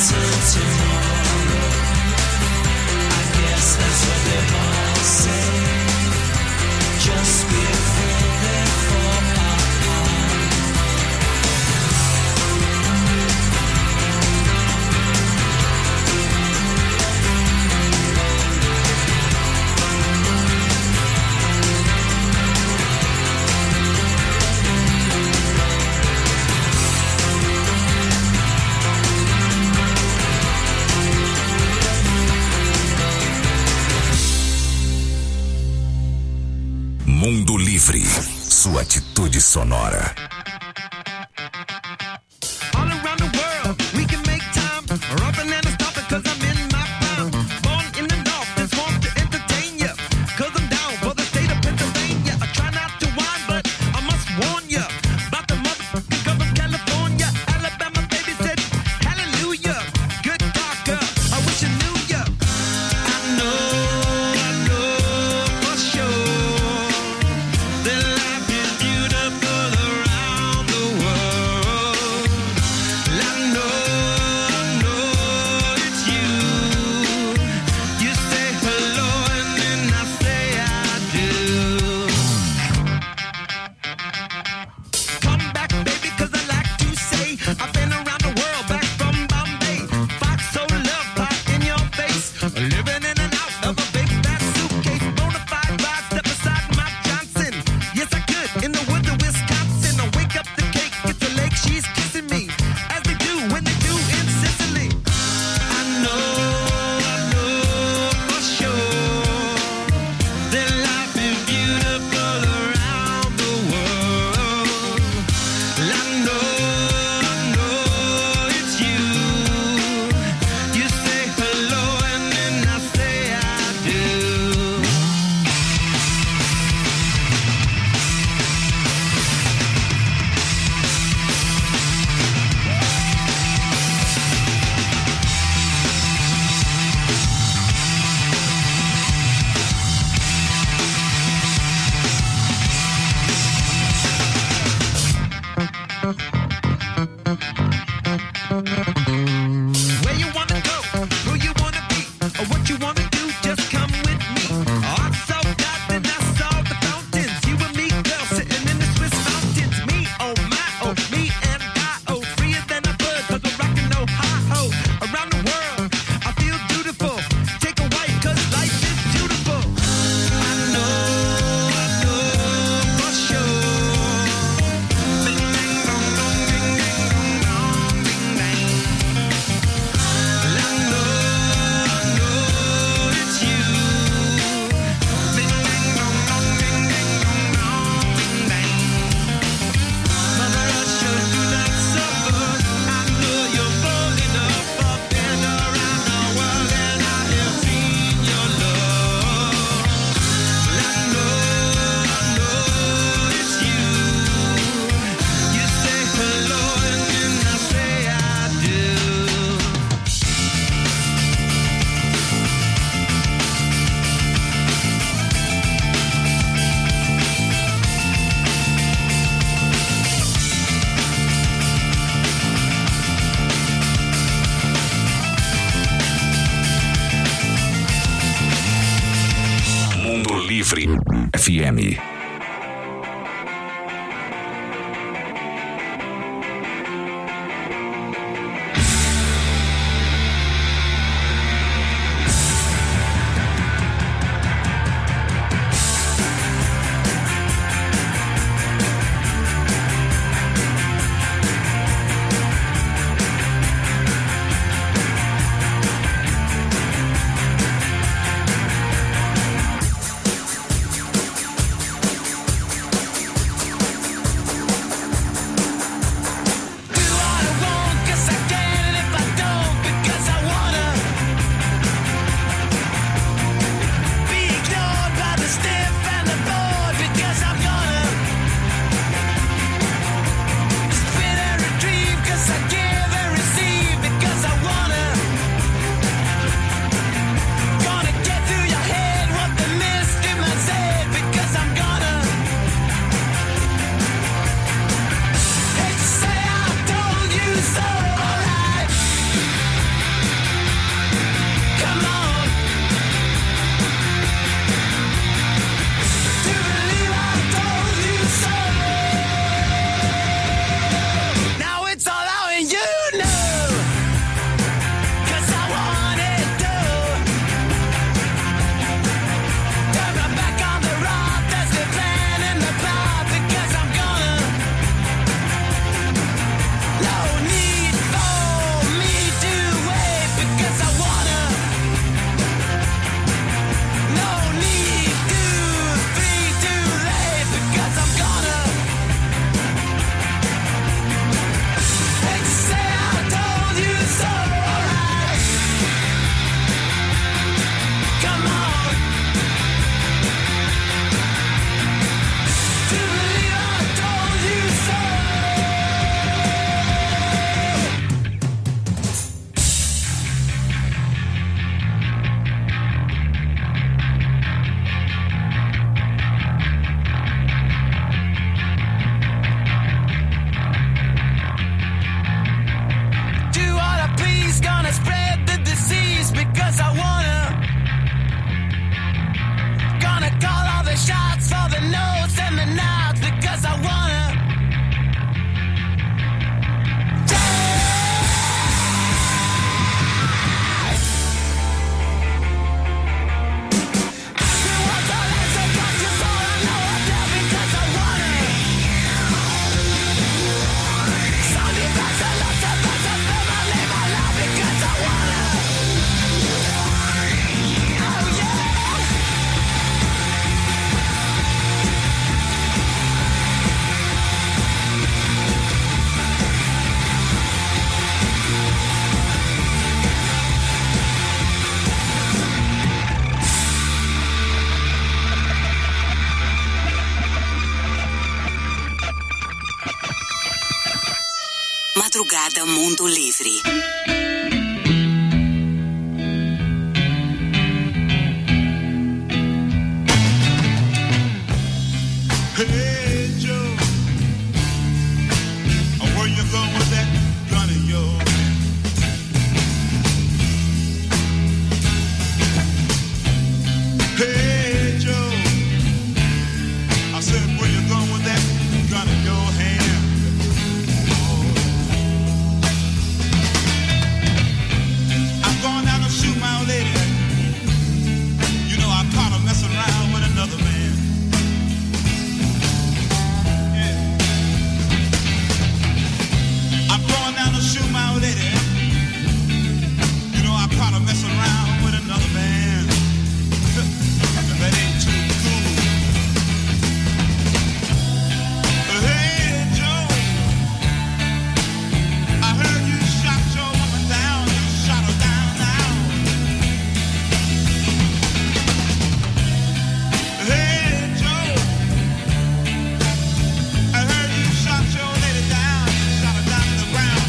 Mundo Livre, sua atitude sonora. Livre FM. Madrugada Mundo Livre. Hey Joe, where you going with that gun of yours? Hey Joe, I said where you going with that gun in your hand? I'm going down to shoot my old lady. You know I caught her messing around with another man. Shoot my old lady. You know I caught her messing around with another man. That ain't too cool. Hey Joe, I heard you shot your woman down. You shot her down now. Hey Joe, I heard you shot your lady down. You shot her down to the ground.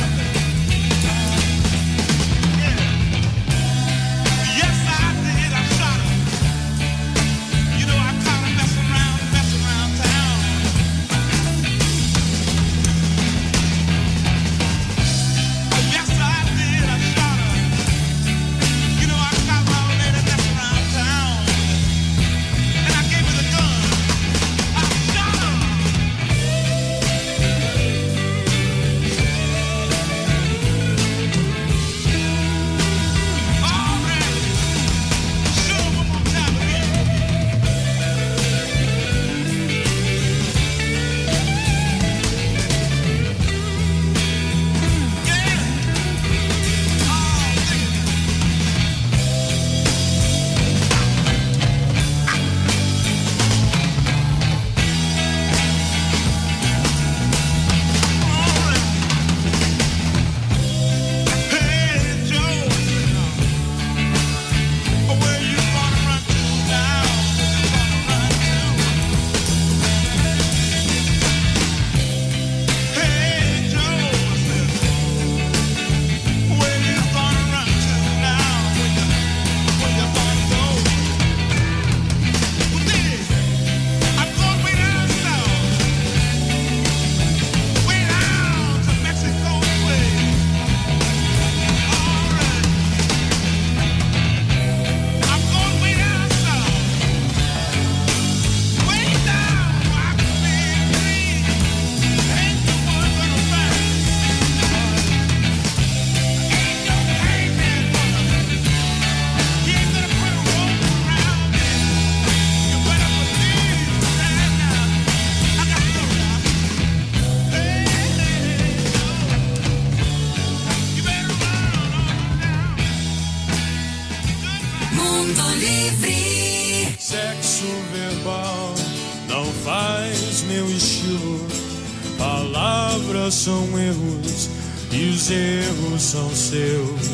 São erros e os erros são seus.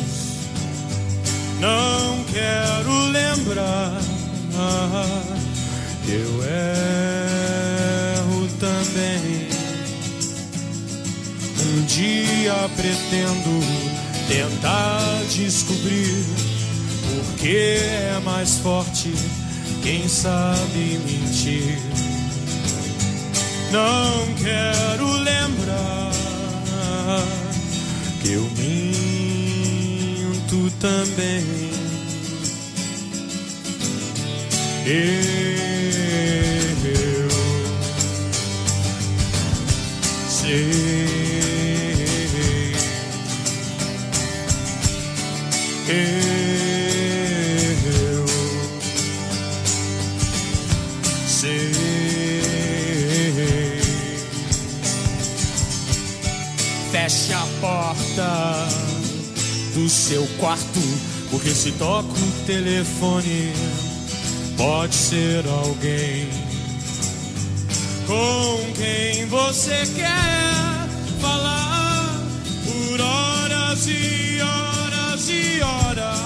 Não quero lembrar, eu erro também. Um dia pretendo tentar descobrir por que é mais forte quem sabe mentir. Não quero lembrar que eu minto também. Eu sei. Eu sei. Feche a porta do seu quarto, porque se toca o telefone, pode ser alguém com quem você quer falar por horas e horas e horas.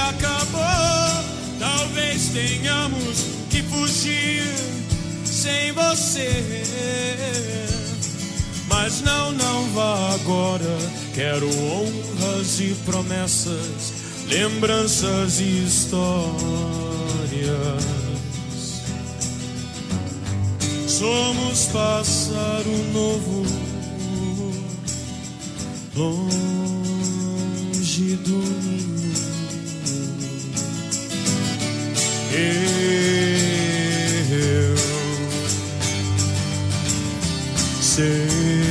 acabou. Talvez tenhamos que fugir sem você. Mas não vá agora. Quero honras e promessas, lembranças e histórias. Somos pássaro novo, longe do ninho. Eu sei.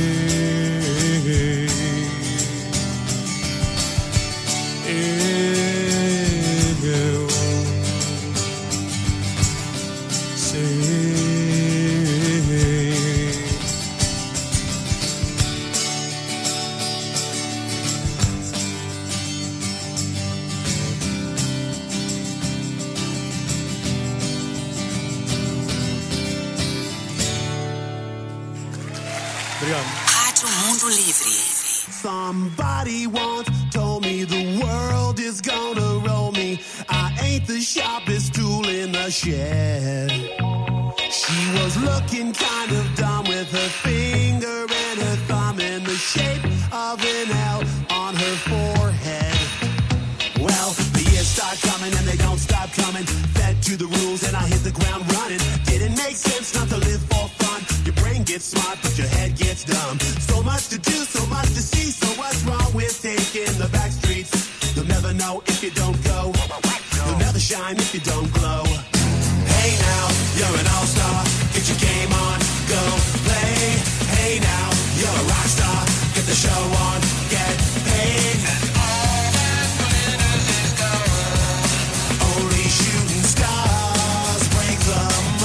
Rádio Mundo Livre. Somebody once told me the world is gonna roll me. I ain't the sharpest tool in the shed. She was looking kind of dumb with her finger and her thumb in the shape of an L on her forehead. Well, the years start coming and they don't stop coming. Fed to the rules and I hit the ground running. Didn't make sense not to live for fun. Your brain gets smart but your head gets dumb. So much to do, so much to see. So what's wrong with taking the back streets? You'll never know if you don't go. You'll never shine if you don't glow. Hey now, you're an all-star. Get your game on, go play. Hey now, you're a rock star. Get the show on, get paid. And all that glitters is gold. Only shooting stars break the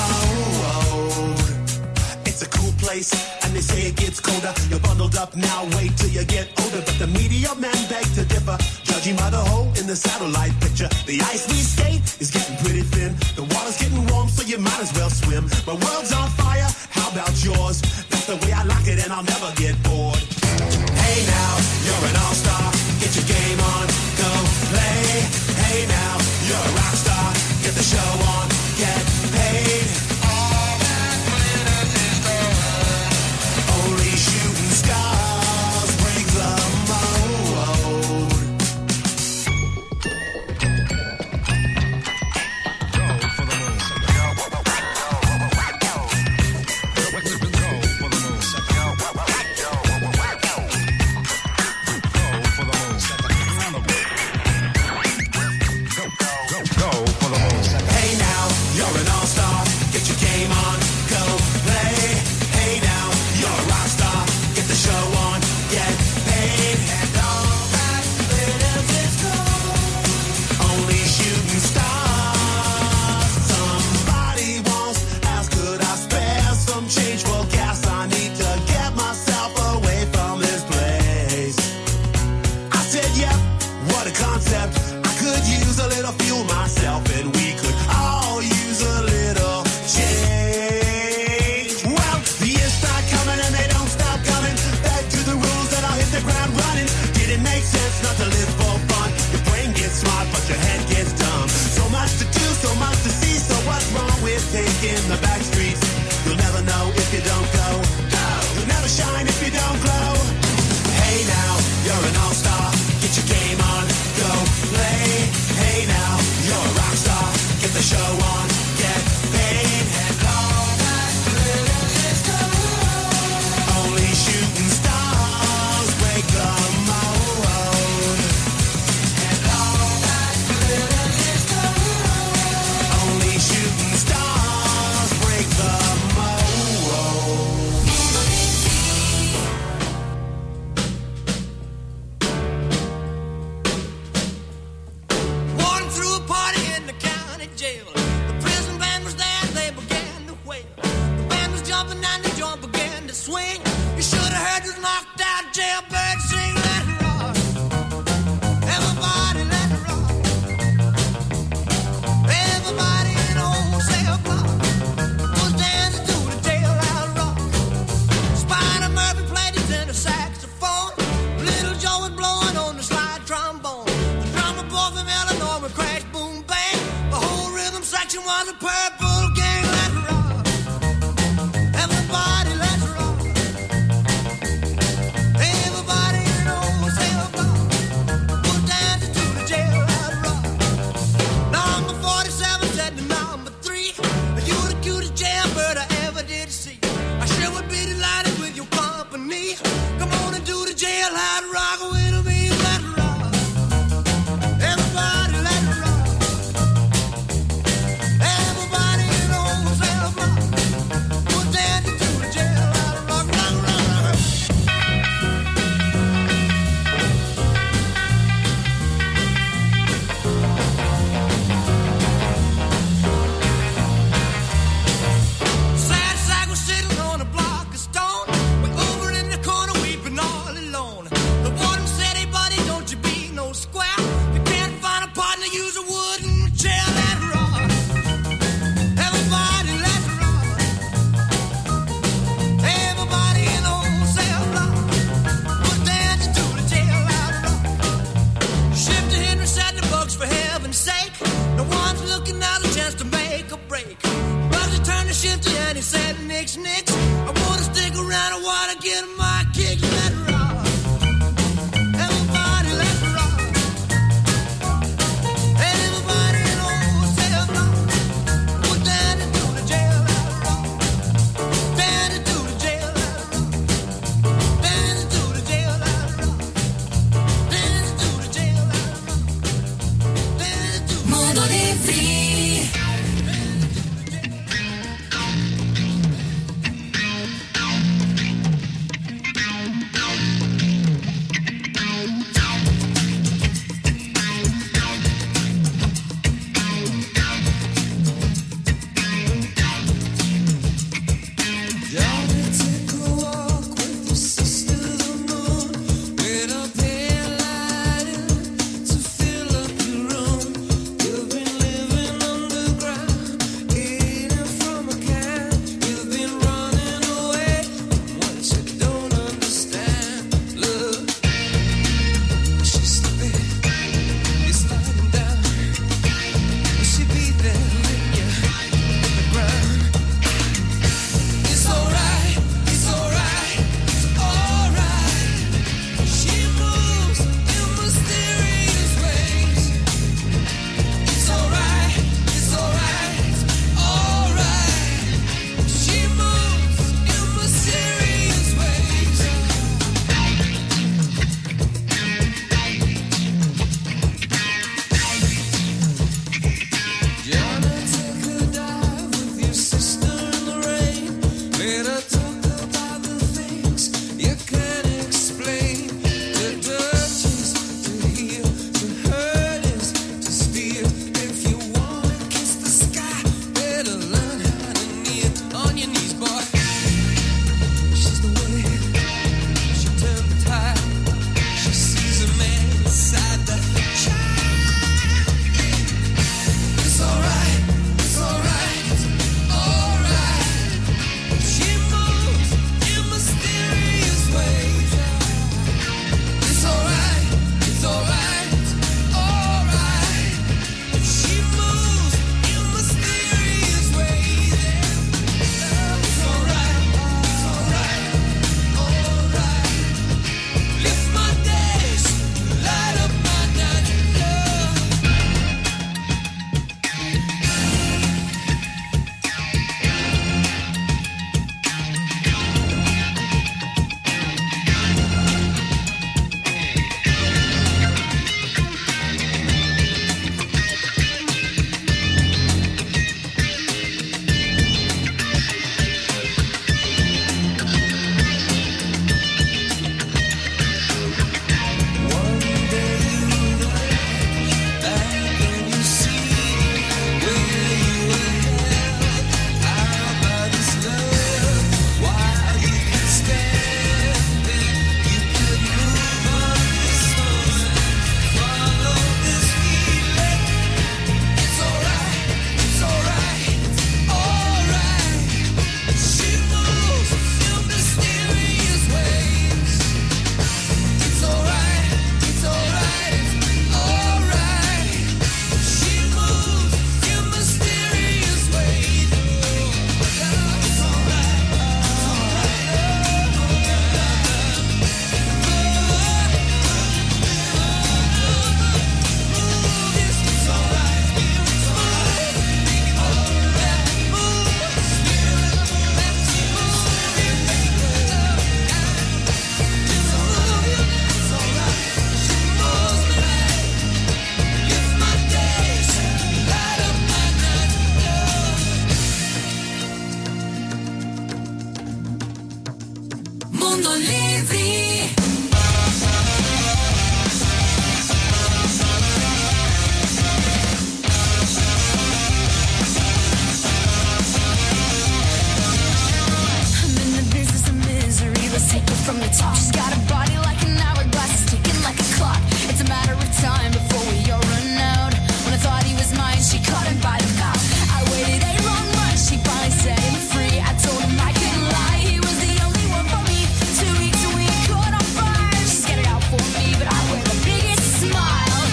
mold. It's a cool place, and they say it gets colder. You're bundled up now, wait till you get older. But the media men beg to differ, judging by the hole in the satellite picture. The ice we skate is getting pretty thin. The water's getting warm, so you might as well swim. My world's on fire, how about yours? That's the way I like it, and I'll never get bored. Hey now, you're an all-star. Get your game on, go play. Hey now, you're a rock star. Get the show on, get paid. All that glitters is gold. Only shooting stars break the mold. Hey now, you're an all-star. Get your game on, go play. Hey now, you're a rock star. Get the show on, get paid. And all that glitters is gold. Only shooting stars. Somebody once asked, could I spare some change for gas? I need to get myself away from this place. I said, yep, what a concept. I could use a little fuel myself, and we could all use a little change. Well, the years start coming and they don't stop coming. Back to the rules that I'll hit the ground running. Didn't make sense not to live for fun. Your brain gets smart but your head gets dumb. So much to do, so much to see. So what's wrong with taking the back streets? You'll never know if you don't go. You'll never shine if you don't glow. Hey now, you're an all-star. Get your game on, go play. Hey now, you're a rock star. Get the show on, get paid. And all that glitters is gold. Only shooting stars break the mold. And all that glitters is gold. Only shooting stars break the mold. One threw a party in the county jail. The prison band was there, they began to wail. The band was jumping and the joint began to swing. You should have heard this knocked out jailbird sing. Let it rock. Everybody let it rock. Everybody in old cell block was dancing to the jailhouse rock. Spider Murphy played his tenor saxophone. Little Joe was blowing on the slide trombone. The drummer boy from Illinois was cracking to see. I sure would be delighted with your company. Come on and do the jailhouse rock with me. Let it rock. Everybody let it rock. Everybody in the whole cell block. We're dancing to the jailhouse rock. Rock, rock, rock. Sad sack was sitting on a block of stone. Way over in the corner weeping all alone. The warden said, hey buddy, don't you be no square. You can't find a partner, use a wooden chair. Let it rock. Everybody let it rock. Everybody in the whole cell block. We're dancing to the jailhouse rock. Shifter Henry said the bugs for heaven's sake. No one's looking out a chance to make a break. Bugsy turned to Shifter and he said, Nix, Nix, I wanna stick around, I wanna get my kicks. Let it rock. Everybody let it rock. Everybody in the whole cell block. We're dancing to the jailhouse rock. Dancing to the jailhouse rock. Dancing to the jailhouse rock. Dancing to the jailhouse rock. Dancing to the Mundo Livre. Mundo Livre. I'm in the business of misery. Let's take it from the top. She's got a body like an hourglass, it's ticking like a clock. It's a matter of time before we all run out. When I thought he was mine, she caught him by the mouth. I waited a long month, she finally set him free. I told him I couldn't lie, he was the only one for me. 2 weeks and we caught on fire. She's got it out for me, but I wear the biggest smile.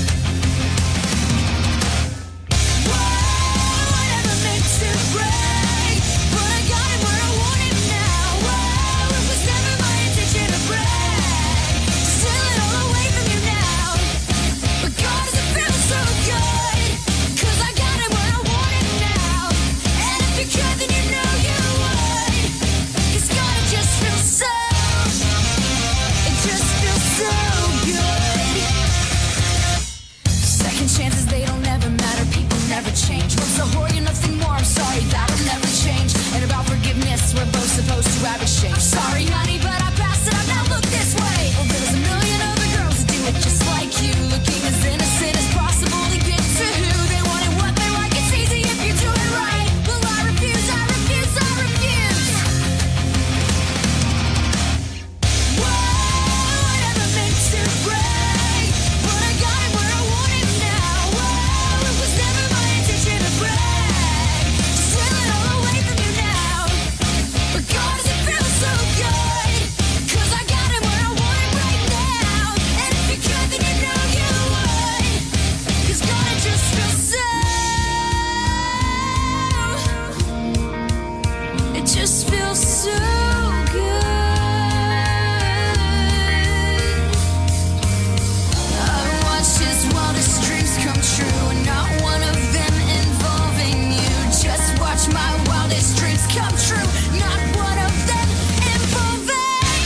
Whoa, I never meant to break, but I got him where I want him now. Whoa, it was never my intention to break, to steal it all away from you now. But God, does it feel so good, 'cause I got him where I want him now. And if you could, then you know you would, 'cause God, it just feels so, it just feels so good. Second chances, they don't ever matter, people never change. Love's a whore, you're nothing more, I'm sorry, that'll never change. And about forgiveness, we're both supposed to have exchange. Sorry honey, but I passed it, I've now looked this way. Oh, there's a million other girls that do it just like you, looking as innocent as possible to get to who they want and what they like. It's easy if you do it right. Well, I refuse, I refuse, I refuse. Whoa, I never meant to break, but I got him where I want him now. Whoa, it was never my intention to break, to steal it all away from you now. But God, does it feel so good, 'cause I got him where I want him right now. And if you could, then you know you would, 'cause God, it just feels so, it just feels so good. I watched his wildest dreams come true, and not one of them involving you. Just watch my wildest dreams come true, not one of them involving.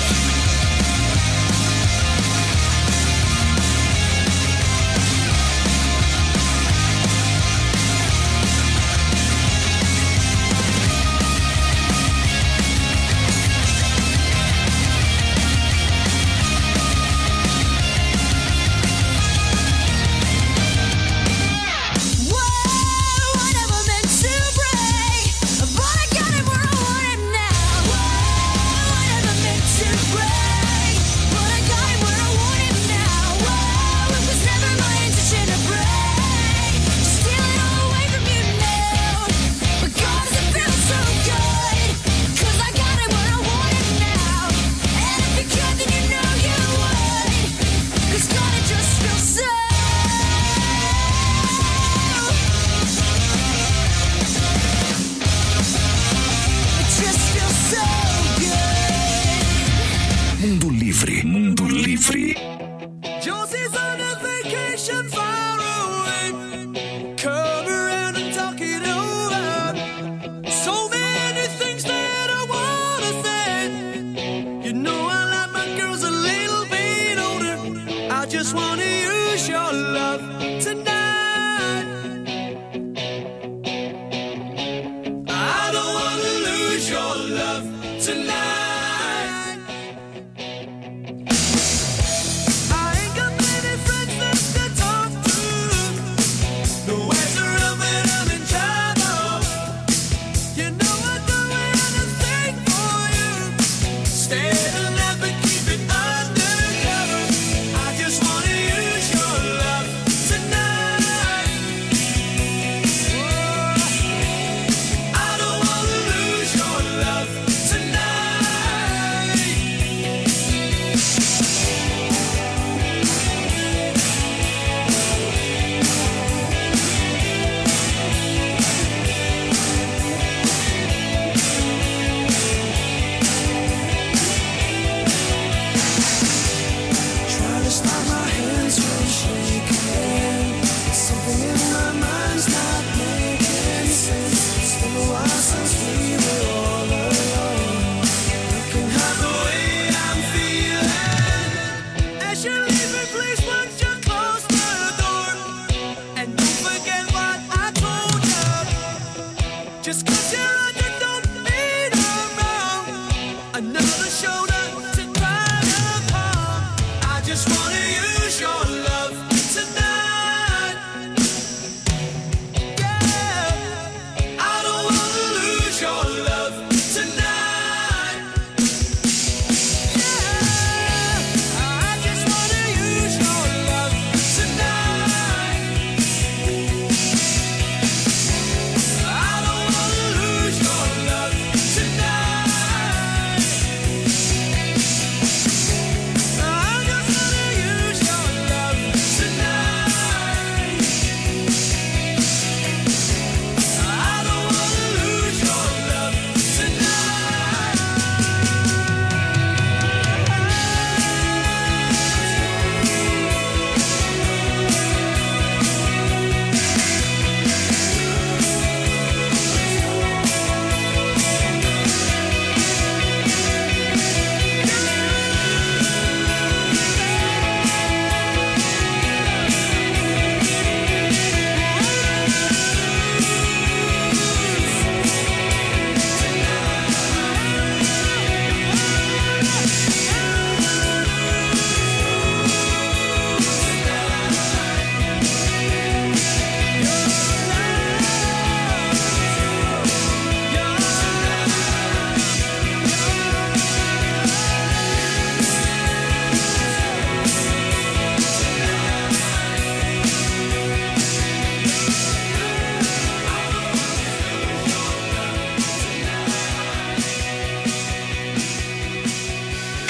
Whoa, I never meant to break, but I got him where I want him now. Whoa, I never meant to break, but I got him where I want him now. Whoa, it was never my intention to break, to steal it all away from you now. But God, does it feel so good, 'cause I got him where I want him now. And if you could, then you know you would, 'cause God, it just feels so, it just feels so good. Mundo Livre, Mundo Livre. Josie's on a vacation far away. Come around and talk it over. So many things that I wanna say. You know I like my girls a little bit older. I just wanna use your love tonight. I don't wanna lose your love tonight.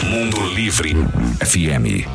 Mundo Livre FM.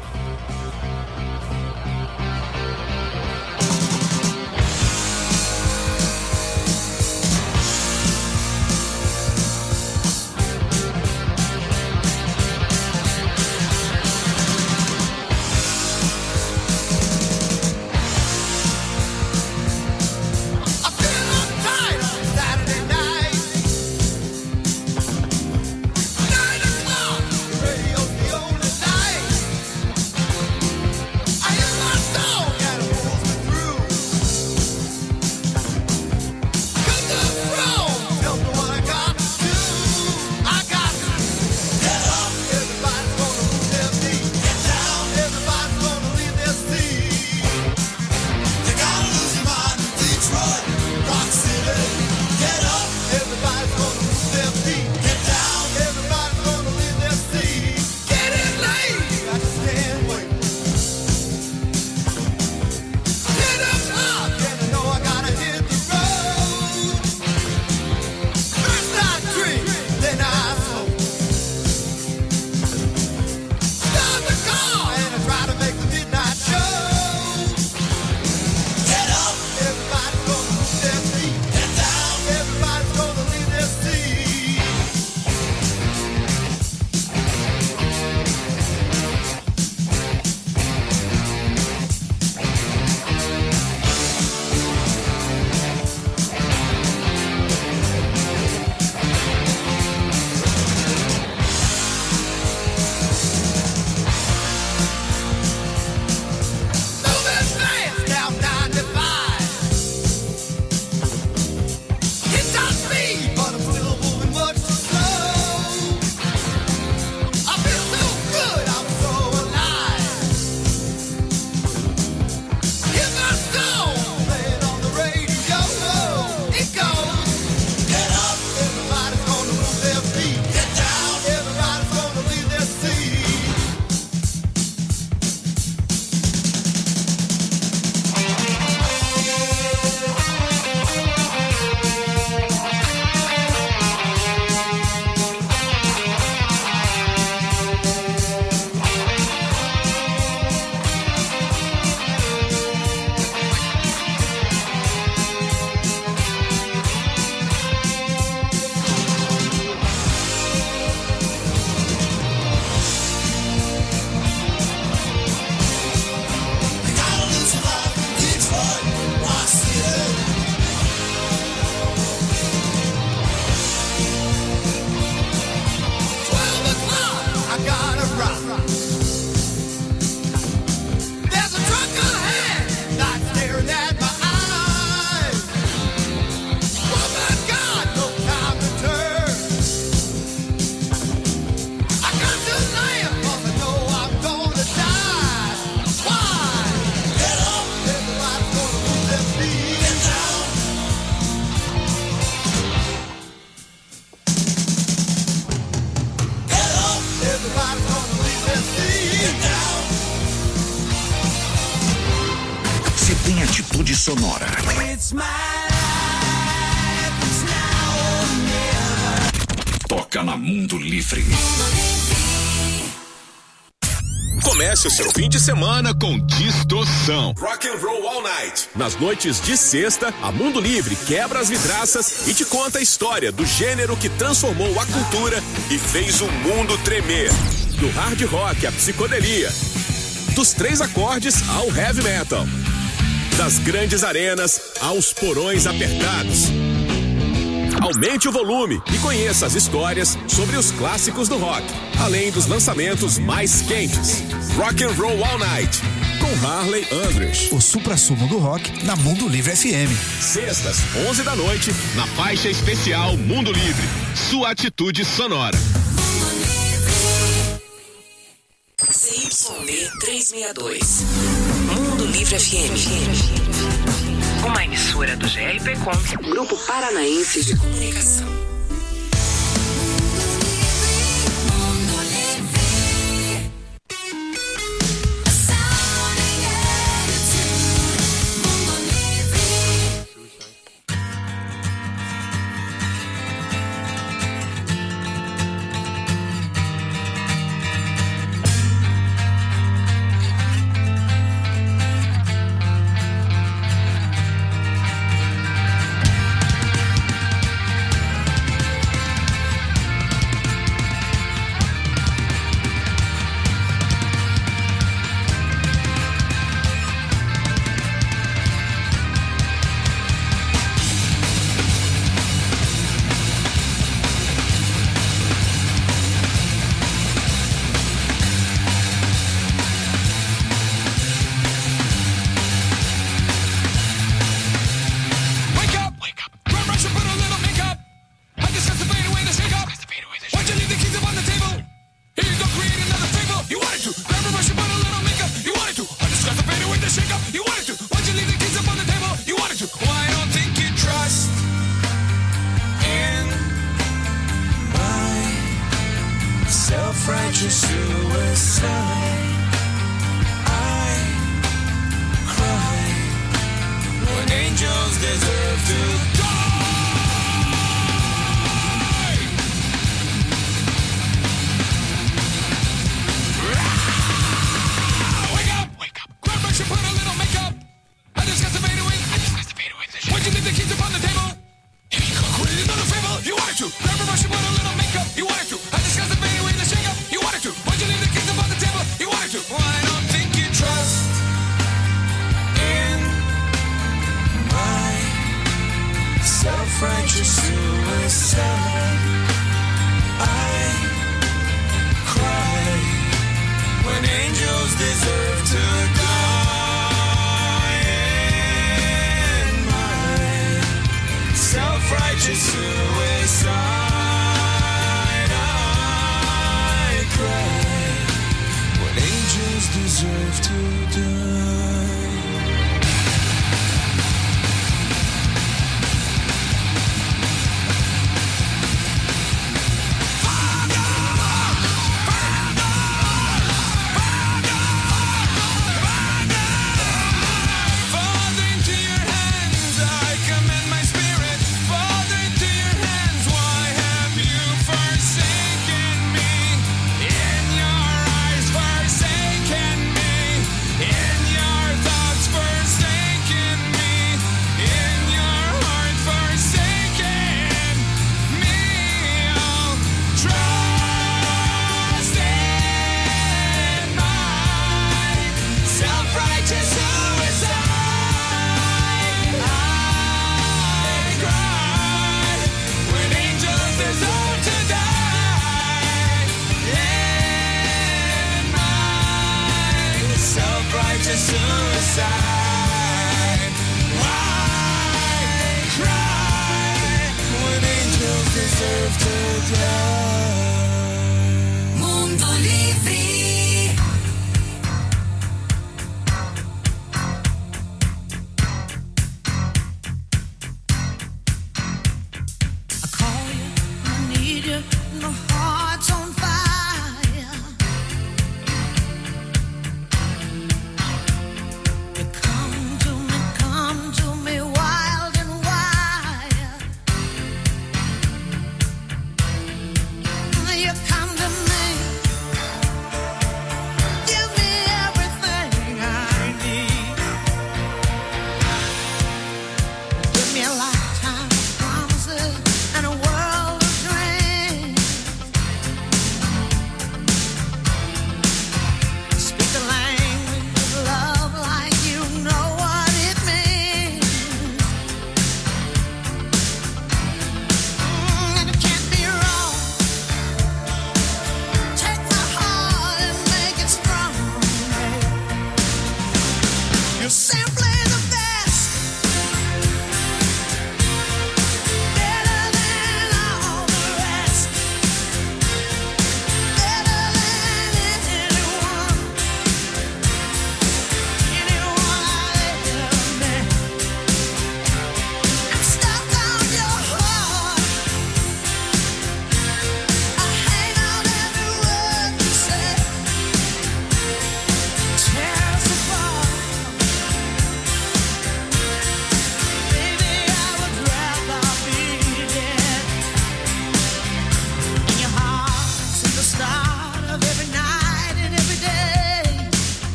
Se tem atitude sonora. Toca na Mundo Livre. Comece o seu fim de semana com distorção. Rock and Roll All Night. Nas noites de sexta, a Mundo Livre quebra as vidraças e te conta a história do gênero que transformou a cultura e fez o mundo tremer. Do hard rock à psicodelia, dos 3 acordes ao heavy metal, das grandes arenas aos porões apertados. Aumente o volume e conheça as histórias sobre os clássicos do rock, além dos lançamentos mais quentes. Rock and Roll All Night, com Harley Andrews. O suprassumo do rock na Mundo Livre FM. Sextas, 11 da noite, na faixa especial Mundo Livre. Sua atitude sonora. CYB 362. Mundo Livre FM. Uma emissora do GRPcom, Grupo Paranaense de Comunicação. self-righteous suicide. I cry when angels deserve to die. Wake up! Wake up! Grab brush and put a little makeup. I discussed the fade away. Why'd you leave the keys upon the table? You could have another favor. You wanted to. Grab a brush and put a little makeup. You wanted to. I discussed the fade away, the shake up. You wanted to. Why'd you leave the keys upon the table? You wanted to. Well, I don't think you trust in my self-righteous suicide. I cry when angels deserve to die. In my self-righteous suicide, I cry when angels deserve to die.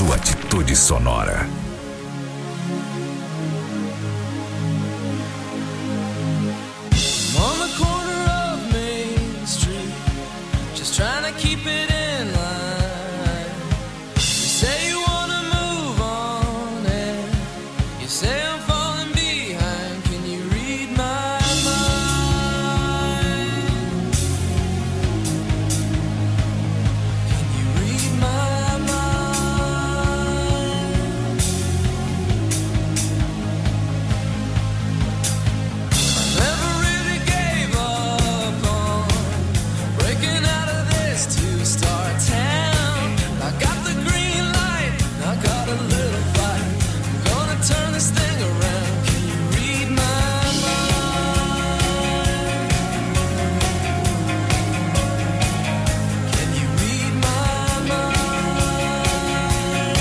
sua atitude sonora. On the corner of Main Street, just trying to keep it in line. You say you wanna move on, and you say I'm falling behind. Can you read my mind? Can you read my mind? Never really gave up on breaking out of this two-star town. I got the green light, I got a little fight. I'm gonna turn this thing around. Can you read my mind? Can you read my mind?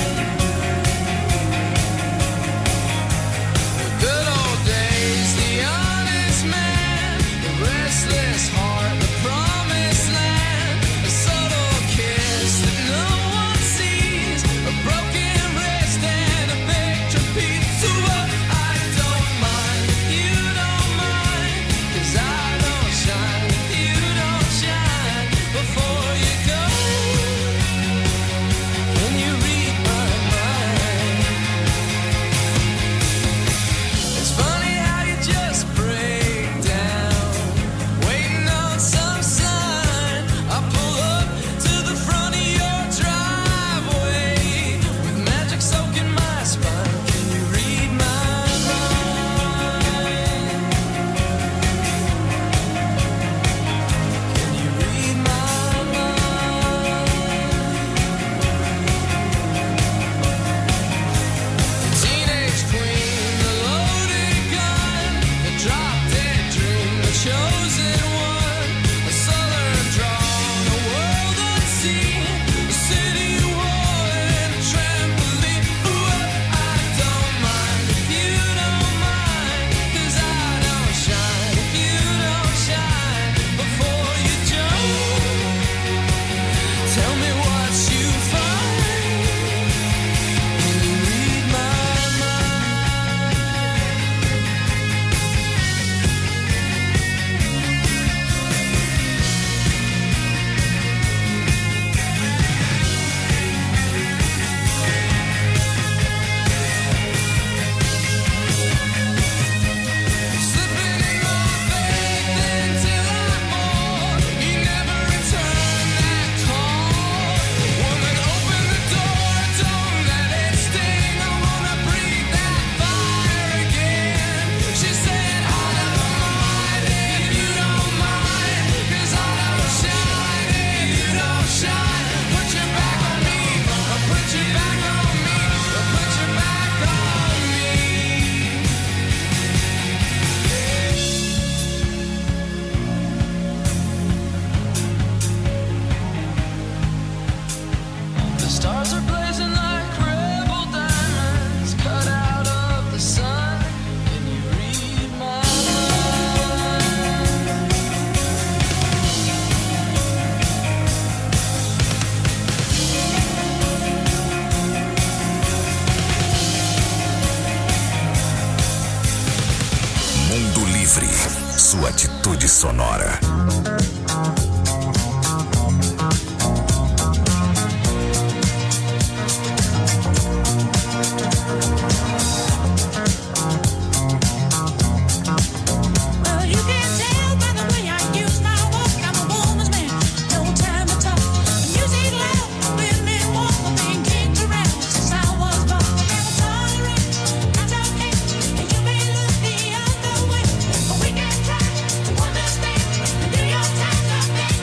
The good old days, the honest man, the restless heart, the promised land, a subtle kiss that no one sees, a broken wrist and a picture piece. So what? I don't mind if you don't mind, 'cause I don't shine if you don't shine. Before you go, can you read my mind? It's funny how you just break down, waiting on some sign. I pull up to the front of your driveway with magic soaking my spine. Can you read my mind? Can you read my mind? The teenage queen, the loaded gun, the drop-dead dream, the chosen one, a southern drawn, a world unseen, a city wall and a trampoline. Ooh, I don't mind if you don't mind, 'cause I don't shine if you don't shine. Before you jump, tell me what you find. Can you read my mind? Slipping in my faith until I'm bored. You never return that call. Woman, open the door, don't let it sting. I wanna breathe that fire again. She said, I don't mind if you don't mind, 'cause I don't shine if you don't shine. Put your back on me, I'll put your back on me, I'll put your back on me. The stars are blazing like rebel diamonds cut out of the sun. Can you read my mind? Mundo Livre, sua atitude sonora. Well, you can tell by the way I use my walk, I'm a woman's man, no time to talk. Music loud, women walk, I've been kicked around since I was born. Never tolerate, not okay, and you may look the other way, but we can try to understand and do your time.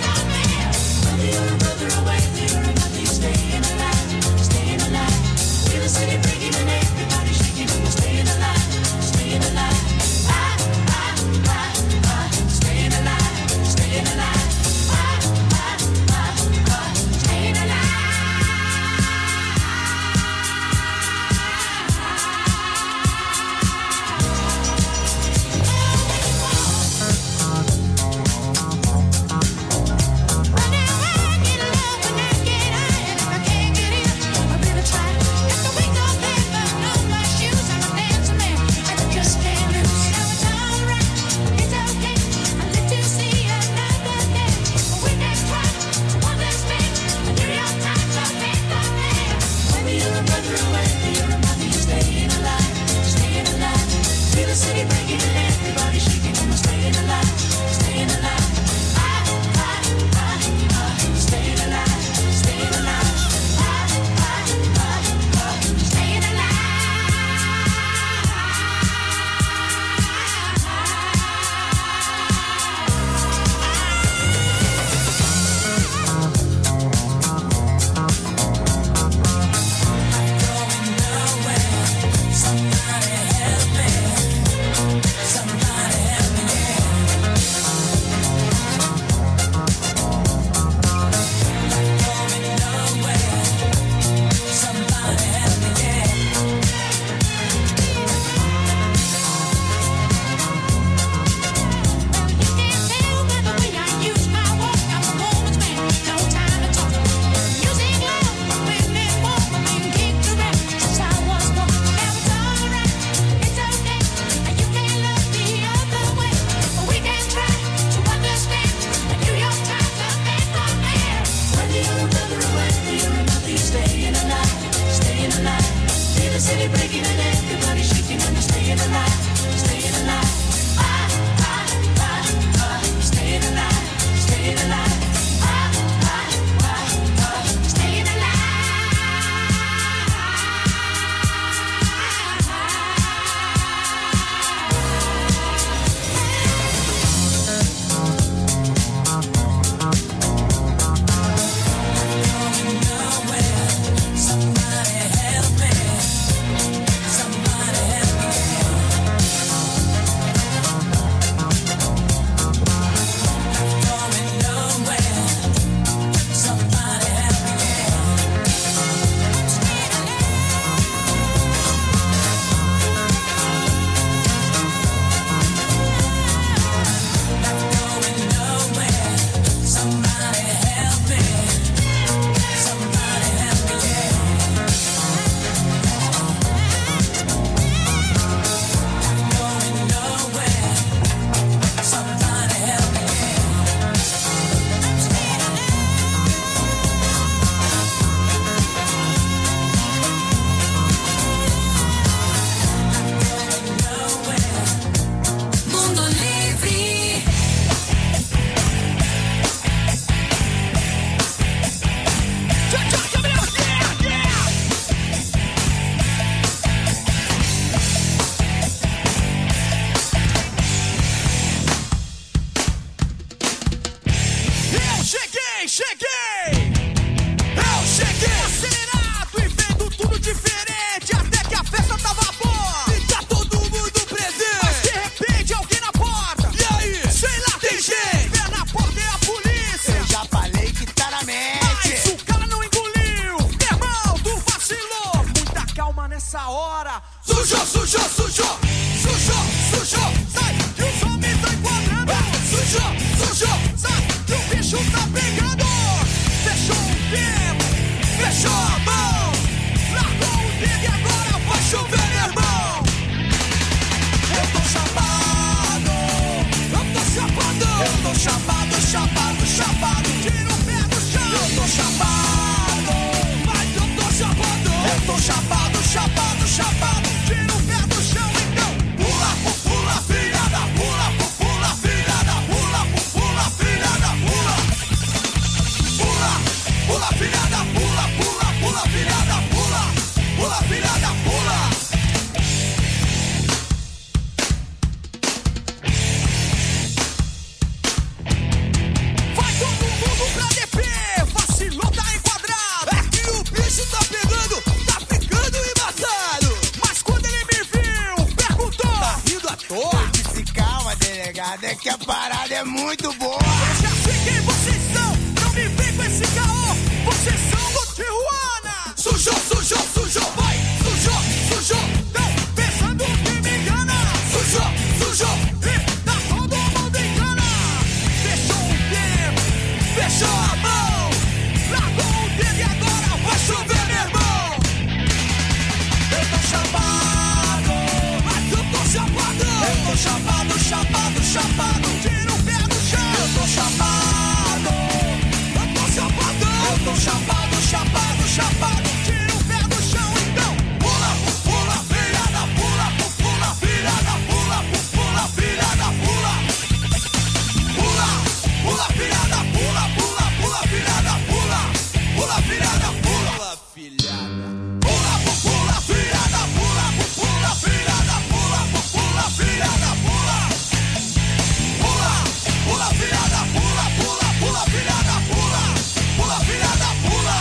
pegada é que a parada é muito boa. Eu já sei quem vocês são, não me vem com esse caô. Vocês são do Tijuana. Sujou, sujou, sujou, vai, sujou, sujou. Tão pensando que me engana. Sujou, sujou. E tá todo mundo engana. Fechou o tempo, fechou a mão. Largou o dedo e agora vai chover, meu irmão. Eu tô chapado, mas eu tô chapado. Eu tô chapado, chapado, chapado. Tira o pé do chão. Eu tô chapado, eu tô chapado. Eu tô chapado, chapado, chapado. Tira o pé do chão, então. Pula, pula, filha da pula, pula, filha da pula, pula, filha da pula. Pula, pula, filha da pula, pula, pula, filha da pula. Pula, filha da pula, filha da pula, pula, filha da pula, pula, filha da pula, pula, filha da pula. Pula, pula, filha da pula, pula, pula, filha da pula. Pula, filha da pula.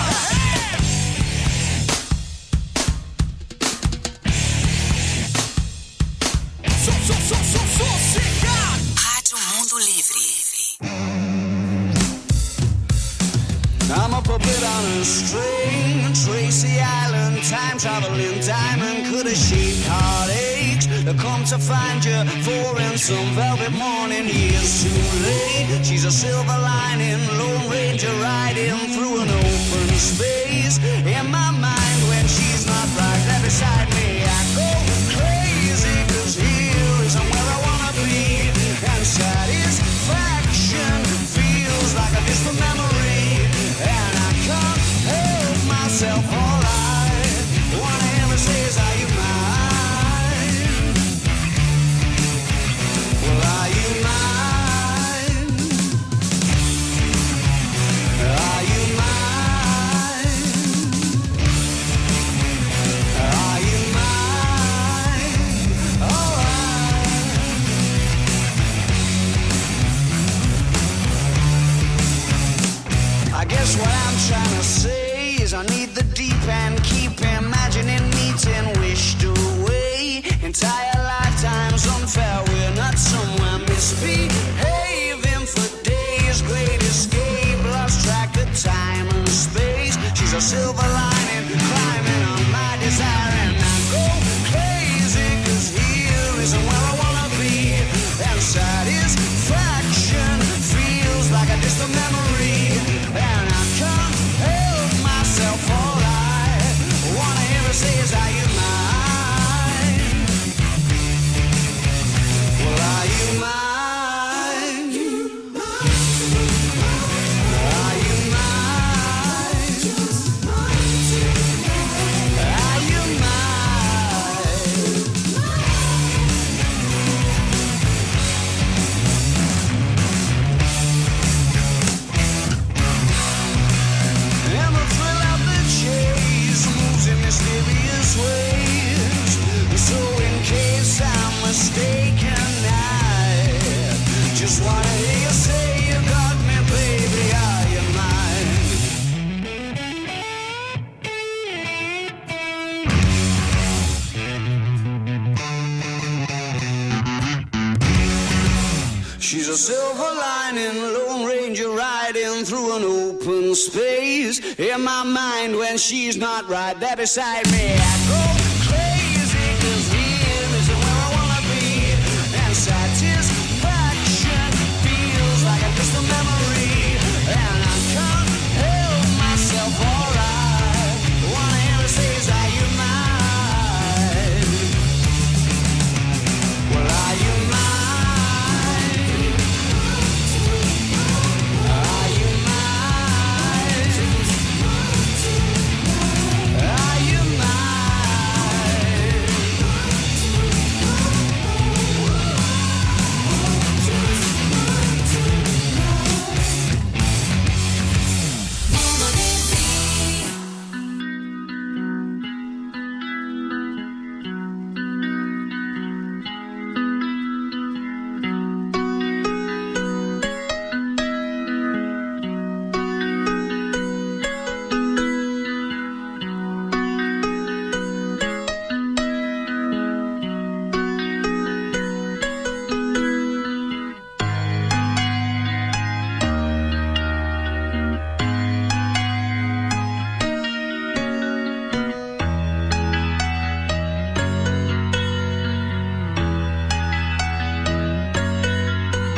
Sossegado. Rádio Mundo Livre. I'm a puppet on a string, Tracy Island, time traveling diamond, could have shaped heartaches. I come to find you for in some velvet morning. Years too late. She's a silver lining, Lone Ranger riding through an open space. In my mind, when she's not right there beside me, I go crazy, 'cause here isn't where I wanna be. And satisfaction feels like a distant memory. And I can't help myself, all I wanna ever say is, are you mine? Well, are you mine? Are you mine? Are you mine? Oh, I guess what I'm trying to say is I need the deep end, keep imagining meeting wished away. Entire lifetimes unfair, we're not somewhere misbehaving for days. Great escape, lost track of time and space. She's a silver lining, climbing on my desire. And I go crazy, 'cause here isn't where I wanna be. And satisfaction feels like a distant memory. And I can't help myself, all I wanna ever say is, are you mine? Well, are you mine? Are you mine? Are you mine? And the thrill of the chase moves in mysterious ways. So in case I'm mistaken, I just wanna hear you say you got me, baby, are you mine? She's a silver lining, Lone Ranger riding through an open space. In my mind, when she's not right there beside me, I go